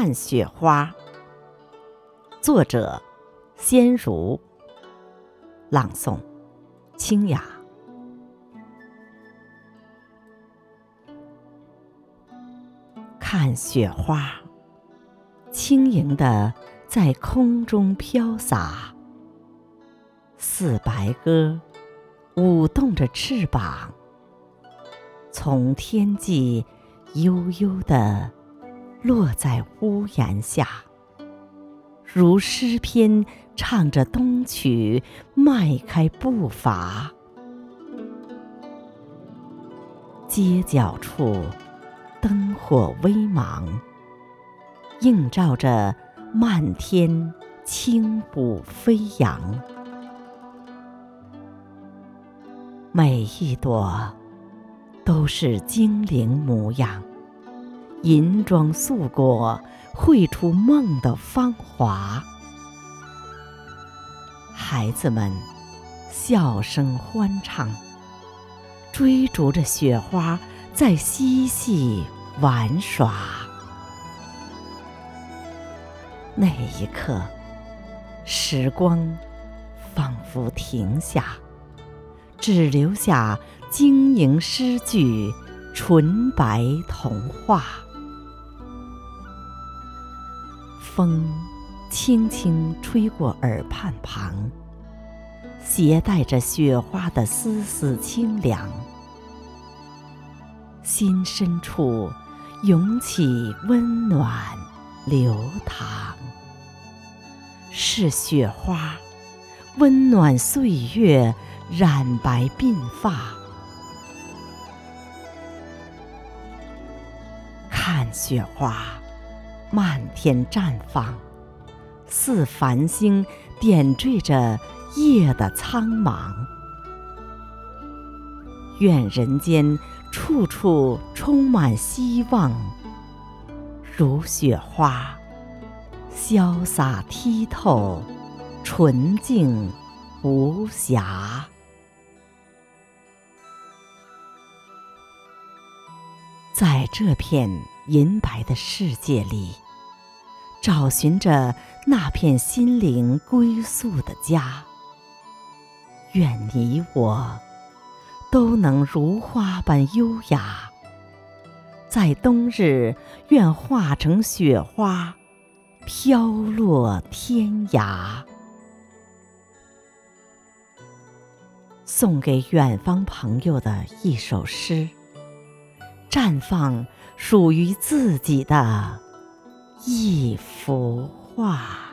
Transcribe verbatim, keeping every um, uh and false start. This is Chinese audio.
看雪花。作者：仙如。朗诵：清雅。看雪花，轻盈地在空中飘洒，似白鸽舞动着翅膀，从天际悠悠地落在屋檐下，如诗篇唱着冬曲，迈开步伐。街角处灯火微茫，映照着漫天轻舞飞扬。每一朵都是精灵模样，银装素裹，绘出梦的芳华。孩子们笑声欢唱，追逐着雪花在嬉戏玩耍。那一刻，时光仿佛停下，只留下晶莹诗句，纯白童话。风轻轻吹过耳畔旁，携带着雪花的丝丝清凉。心深处涌起温暖流淌，是雪花温暖岁月，染白鬓发。看雪花漫天绽放，似繁星点缀着夜的苍茫。愿人间处处充满希望，如雪花潇洒剔透，纯净无瑕。在这片银白的世界里，找寻着那片心灵归宿的家。愿你我都能如花般优雅，在冬日愿化成雪花，飘落天涯。送给远方朋友的一首诗，绽放属于自己的一幅画。